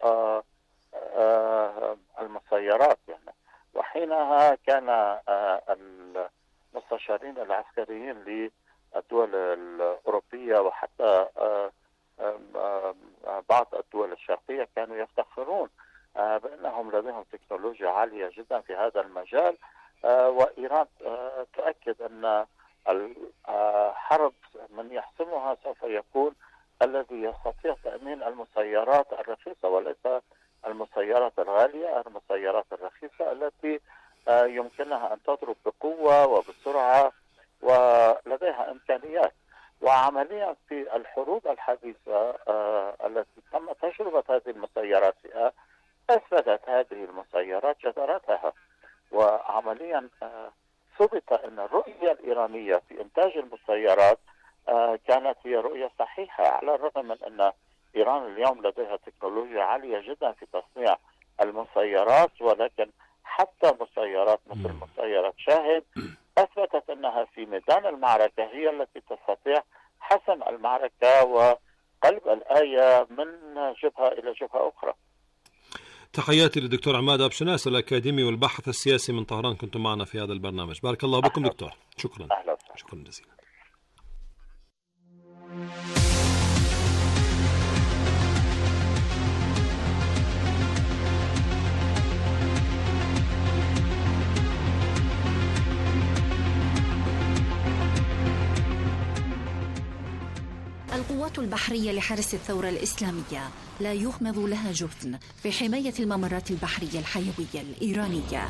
المسيرات يعني. وحينها كان المستشارين العسكريين للدول الأوروبية وحتى بعض الدول الشرقية كانوا يفتخرون بأنهم لديهم تكنولوجيا عالية جدا في هذا المجال، وإيران تؤكد أن الحرب من يحسمها سوف يكون الذي يستطيع تأمين المسيرات الرخيصة وليس المسيرات الغالية، المسيرات الرخيصة التي يمكنها أن تضرب بقوة وبسرعة ولديها إمكانيات. وعمليا في الحروب الحديثة التي تم تجربة هذه المسيرات فيها أثبتت هذه المسيرات جدارتها، وعمليا ثبت أن الرؤية الإيرانية في إنتاج المسيرات كانت هي رؤية صحيحة، على الرغم من أن إيران اليوم لديها تكنولوجيا عالية جدا في تصنيع المسيرات، ولكن حتى مسيرات مثل مسيرة شاهد أثبتت أنها في ميدان المعركة هي التي تستطيع حسم المعركة وقلب الآية من جبهة إلى جبهة أخرى. تحياتي للدكتور عماد أبشناس الأكاديمي والباحث السياسي من طهران، كنتم معنا في هذا البرنامج. بارك الله بكم دكتور. شكرا. أهلا. شكرا جزيلا. القوات البحرية لحرس الثورة الإسلامية لا يغمض لها جفن في حماية الممرات البحرية الحيوية الإيرانية.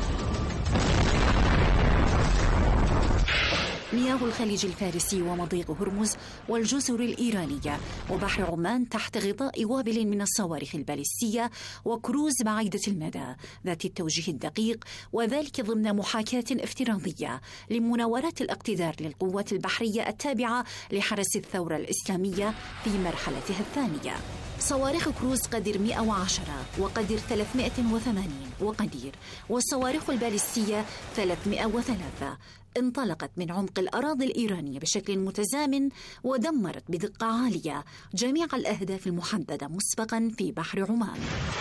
مياه الخليج الفارسي ومضيق هرمز والجزر الإيرانية وبحر عمان تحت غطاء وابل من الصواريخ البالستية وكروز بعيدة المدى ذات التوجيه الدقيق، وذلك ضمن محاكاة افتراضية لمناورات الاقتدار للقوات البحرية التابعة لحرس الثورة الإسلامية في مرحلتها الثانية. صواريخ كروز قدر مئة وعشرة وقدر ثلاثمئة وثمانين وقدير، والصواريخ البالستية ثلاثمئة وثلاثة انطلقت من عمق الأراضي الإيرانية بشكل متزامن ودمرت بدقة عالية جميع الأهداف المحددة مسبقا في بحر عمان.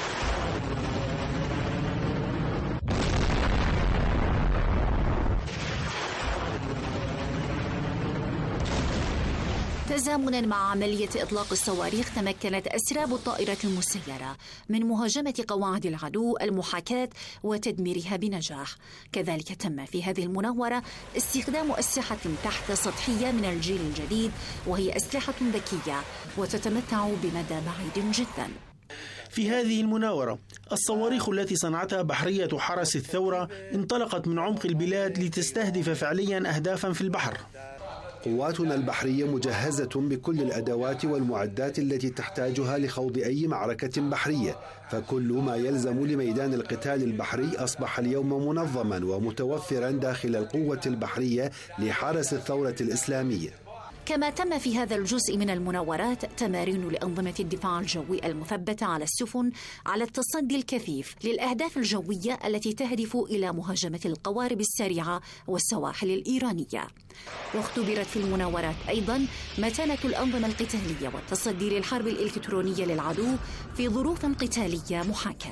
تزامنا مع عملية إطلاق الصواريخ تمكنت أسراب الطائرات المسيرة من مهاجمة قواعد العدو المحاكاة وتدميرها بنجاح. كذلك تم في هذه المناورة استخدام أسلحة تحت سطحية من الجيل الجديد، وهي أسلحة ذكية وتتمتع بمدى بعيد جدا. في هذه المناورة الصواريخ التي صنعتها بحرية حرس الثورة انطلقت من عمق البلاد لتستهدف فعليا أهدافا في البحر. قواتنا البحرية مجهزة بكل الأدوات والمعدات التي تحتاجها لخوض أي معركة بحرية، فكل ما يلزم لميدان القتال البحري أصبح اليوم منظما ومتوفرا داخل القوة البحرية لحرس الثورة الإسلامية. كما تم في هذا الجزء من المناورات تمارين لأنظمة الدفاع الجوي المثبتة على السفن على التصدي الكثيف للأهداف الجوية التي تهدف إلى مهاجمة القوارب السريعة والسواحل الإيرانية. واختبرت في المناورات أيضا متانة الأنظمة القتالية والتصدي للحرب الإلكترونية للعدو في ظروف قتالية محاكاة.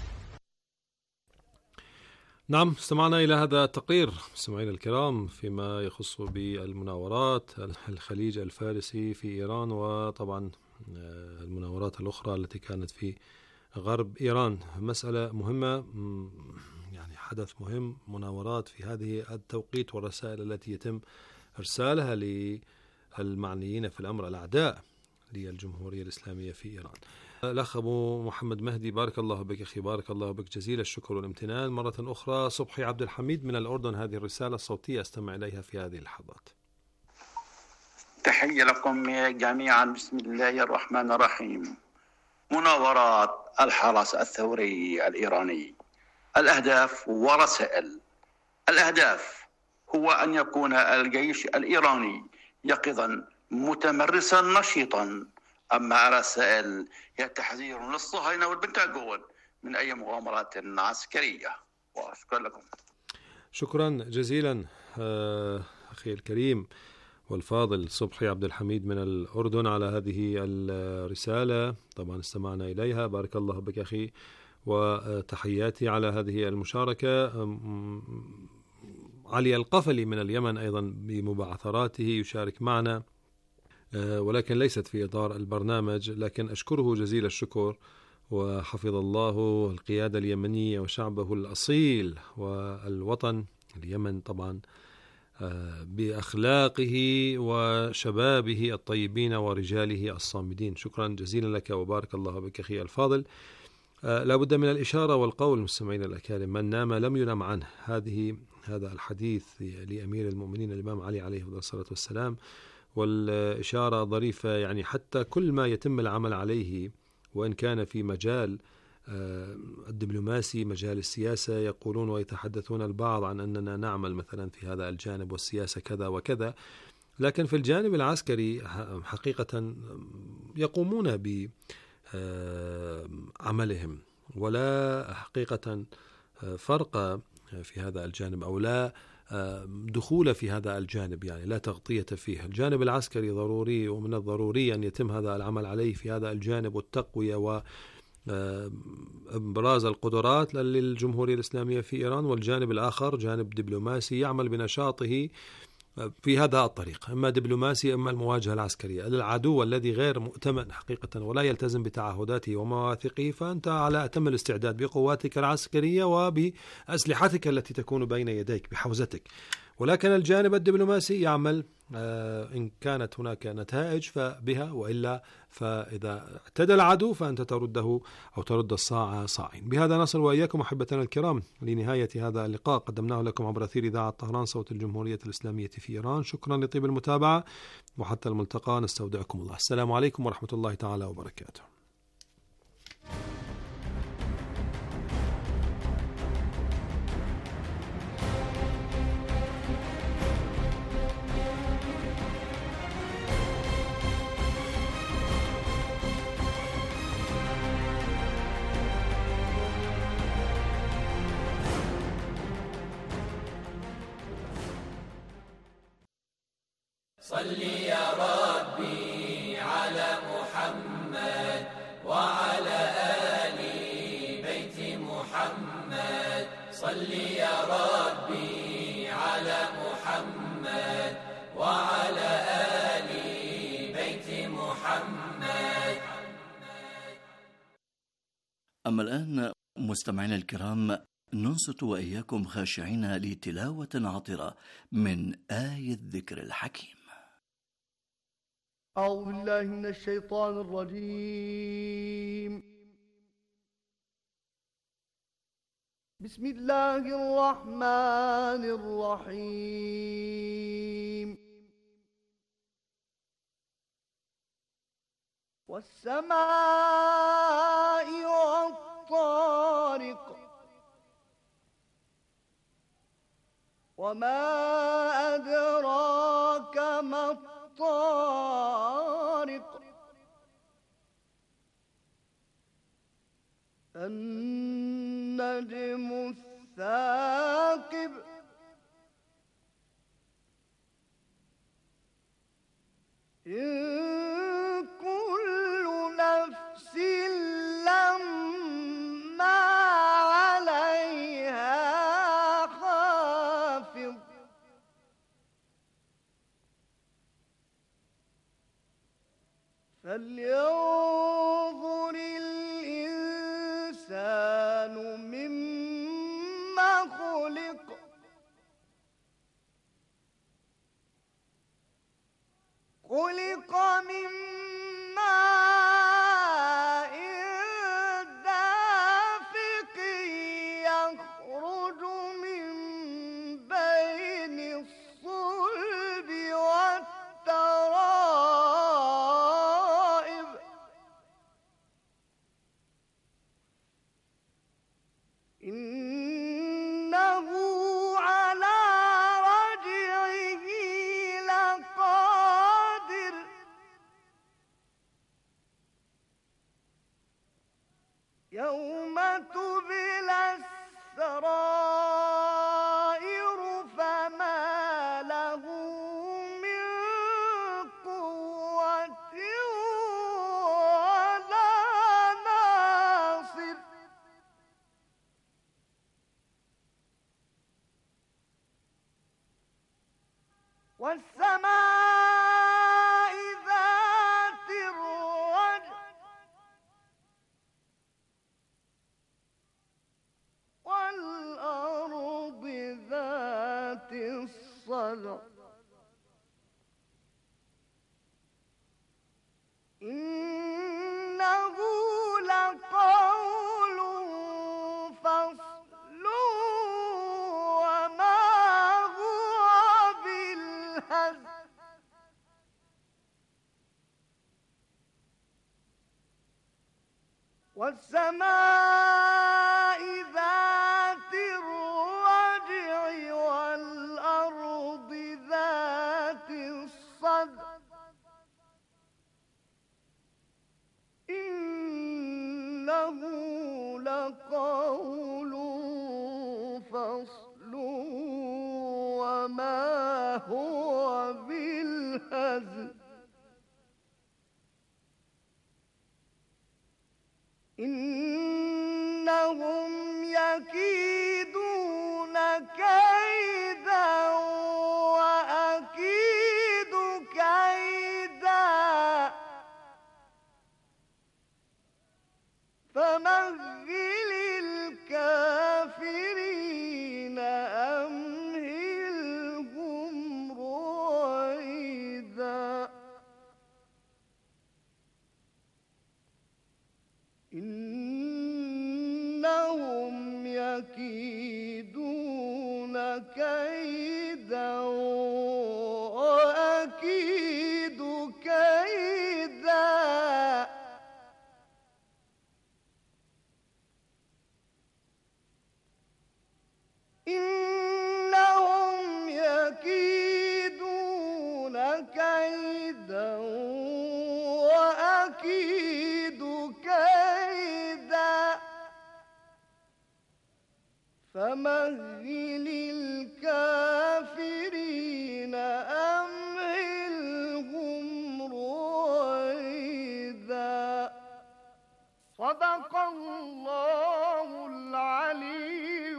نعم، استمعنا إلى هذا التقرير مستمعينا الكرام فيما يخص بالمناورات الخليج الفارسي في إيران، وطبعا المناورات الأخرى التي كانت في غرب إيران. مسألة مهمة، يعني حدث مهم، مناورات في هذه التوقيت والرسائل التي يتم إرسالها للمعنيين في الأمر، الأعداء للجمهورية الإسلامية في إيران. الأخ أبو محمد مهدي، بارك الله بك أخي، بارك الله بك، جزيل الشكر والامتنان مرة أخرى. صبحي عبد الحميد من الأردن، هذه الرسالة الصوتية أستمع إليها في هذه اللحظات. تحية لكم جميعا، بسم الله الرحمن الرحيم. مناورات الحرس الثوري الإيراني، الأهداف ورسائل. الأهداف هو أن يكون الجيش الإيراني يقظا متمرسا نشيطا، أما الرسائل هي تحذير للصهاينة والبنتاغون من أي مغامرات عسكرية. وشكرا لكم. شكرا جزيلا أخي الكريم والفاضل صبحي عبد الحميد من الأردن على هذه الرسالة، طبعا استمعنا إليها، بارك الله بك أخي، وتحياتي على هذه المشاركة. علي القفلي من اليمن أيضا بمبعثراته يشارك معنا، ولكن ليست في إطار البرنامج، لكن أشكره جزيل الشكر وحفظ الله القيادة اليمنية وشعبه الأصيل والوطن اليمن طبعا بأخلاقه وشبابه الطيبين ورجاله الصامدين. شكرا جزيلا لك وبارك الله بك أخي الفاضل. لا بد من الإشارة والقول مستمعين الأكارم، من نام لم ينم عنه. هذه هذا الحديث لأمير المؤمنين الإمام علي عليه الصلاة والسلام، والإشارة ظريفة، يعني حتى كل ما يتم العمل عليه وإن كان في مجال الدبلوماسي، مجال السياسة، يقولون ويتحدثون البعض عن أننا نعمل مثلا في هذا الجانب والسياسة كذا وكذا، لكن في الجانب العسكري حقيقة يقومون بعملهم، ولا حقيقة فرق في هذا الجانب أو لا دخول في هذا الجانب، يعني لا تغطية فيه. الجانب العسكري ضروري، ومن الضروري أن يتم هذا العمل عليه في هذا الجانب، والتقوية و ابراز القدرات للجمهورية الإسلامية في إيران. والجانب الآخر جانب دبلوماسي يعمل بنشاطه في هذا الطريق، إما دبلوماسي إما المواجهة العسكرية للعدو الذي غير مؤتمن حقيقة ولا يلتزم بتعهداته ومواثيقه. فأنت على أتم الاستعداد بقواتك العسكرية وبأسلحتك التي تكون بين يديك بحوزتك. ولكن الجانب الدبلوماسي يعمل إن كانت هناك نتائج فبها، وإلا فإذا اعتدى العدو فأنت ترده أو ترد الصاع صاعين. بهذا نصل وإياكم أحبتنا الكرام لنهاية هذا اللقاء قدمناه لكم عبر أثير إذاعة طهران صوت الجمهورية الإسلامية في إيران. شكرا لطيب المتابعة، وحتى الملتقى نستودعكم الله. السلام عليكم ورحمة الله تعالى وبركاته. صل يا ربي على محمد وعلى آل بيت محمد. صل يا ربي على محمد وعلى آل بيت محمد. أما الآن مستمعينا الكرام، ننصت وإياكم خاشعين لتلاوة عطرة من آية الذكر الحكيم. أعوذ بالله من الشيطان الرجيم. بسم الله الرحمن الرحيم. والسماء والطارق وما أدراك ما الطارق. النجم الثاقب. إن كل نفس لما عليها حافظ. فلينظر الإنسان مما خلق. خلق من ماء دافق يخرج من بين الصلب والترائب. إنه على رجعه لقادر. يوم تبلى السرائر فما له من قوة ولا ناصر. والسماء ذات الرجع لقول فصل وما هو بالهزل والسماء ذات الرجع والأرض ذات الصدع إنه لقول فصل وما هو بالهزل إنهم يكيدون كيدا وأكيد كيدا فمهل الكافرين أمهلهم رويدا إنهم يكيدون كيدا وأكيد كيدا إنهم يكيدون كيدا وأكيد كيدا فمهل الكافرين أمهلهم رويدا صدق الله العلي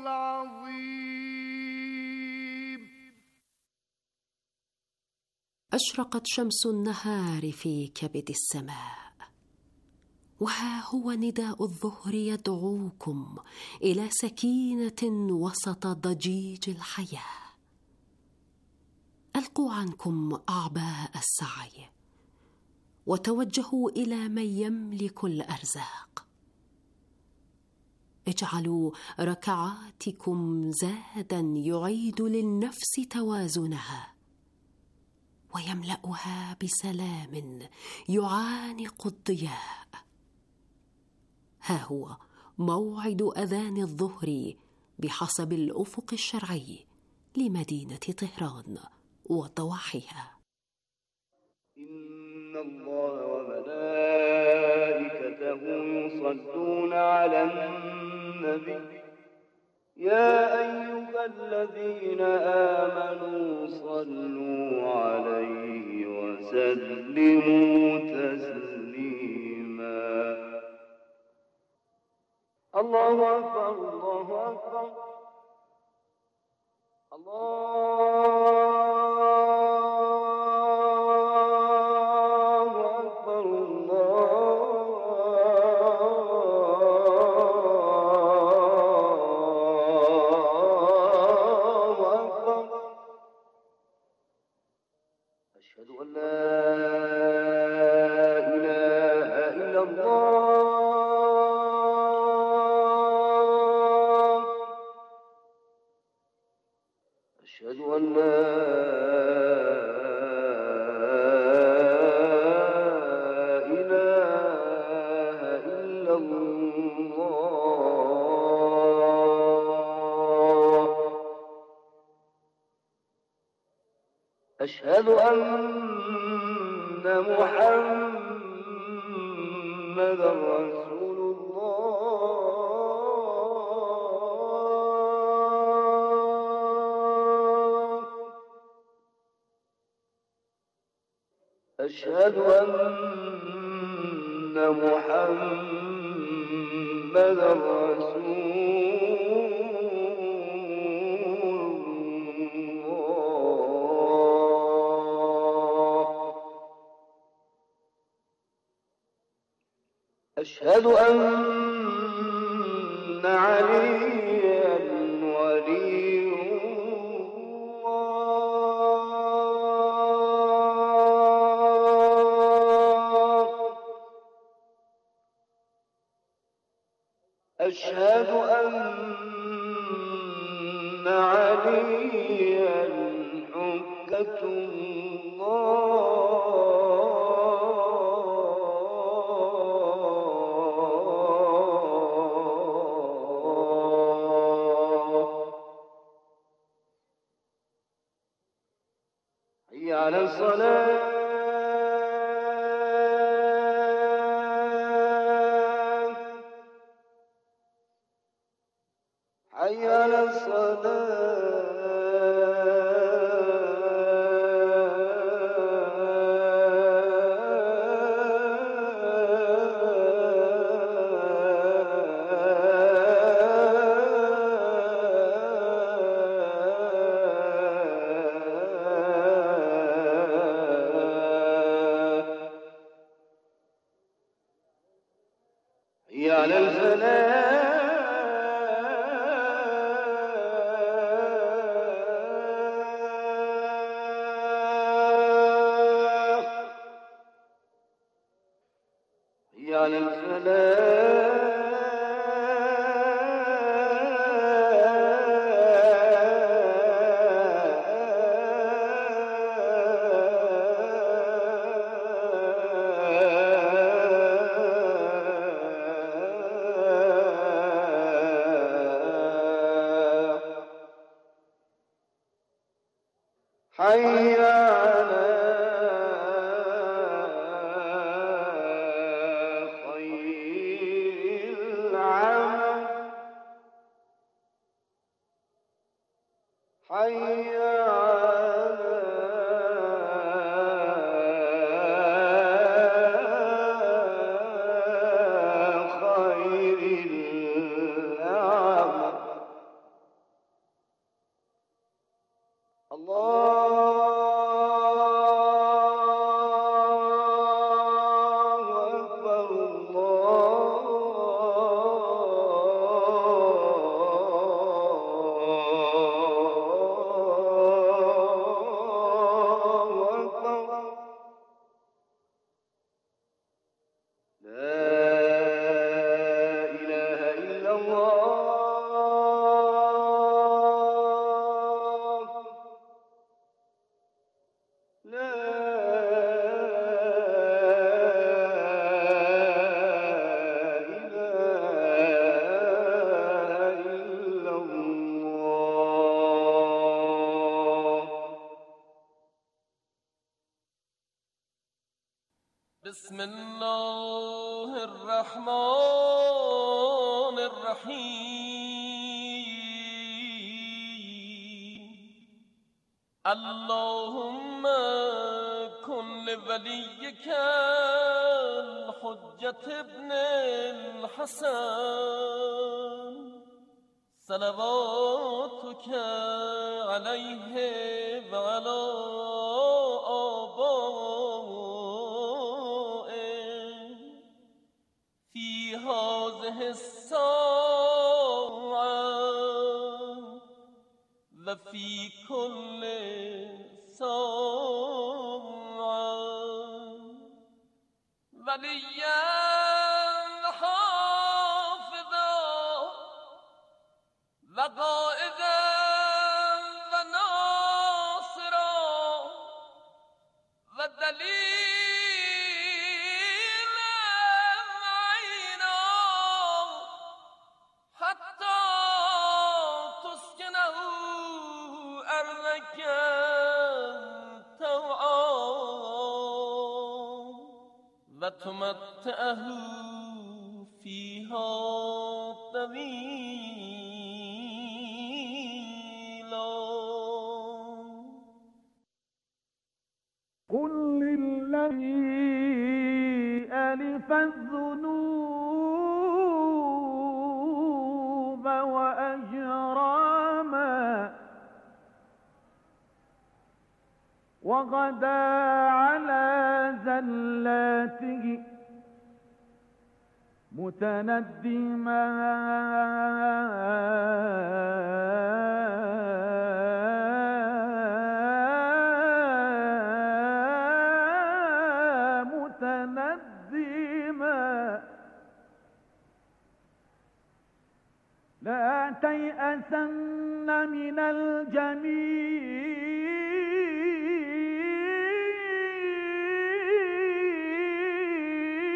العظيم. أشرقت شمس النهار في كبد السماء، وها هو نداء الظهر يدعوكم إلى سكينة وسط ضجيج الحياة. ألقوا عنكم أعباء السعي وتوجهوا إلى من يملك الأرزاق. اجعلوا ركعاتكم زادا يعيد للنفس توازنها ويملأها بسلام يعانق الضياء. ها هو موعد أذان الظهر بحسب الأفق الشرعي لمدينة طهران وضواحيها. إن الله وملائكته يصلون على النبي يا أيها الذين آمنوا صلوا عليه وسلموا تسليما. الله أكبر الله أكبر الله أكبر الله أكبر. أشهد أن لا إله إلا الله. أشهد أن لا إله إلا الله. أشهد أن محمدا رسول الله. أشهد أن محمدا رسول الله. أشهد أن عليا ولي الله. أشهد أن عليا حجة الله حي على الصلاة حي على الصلاة حي على الفلاح حي على الفلاح حي على خير العمل حي على خير العمل الله أكبر الله أكبر لا إله إلا الله لا إله إلا الله بسم الله الرحمن الرحيم اللهم كن لوليك الحجة ابن الحسن صلواتك عليه وعلى آبائه في هذه الساعة وفي كل ساعة وليا حافظا وقائدا وناصرا ودليلا عينا حتى تسكنه أرضك طوعا وتمتعه فيها طويلا قل للذي ألف الذنوب وأجراما وغدا على زلاته متندما متندما لا تيأسن من الجميع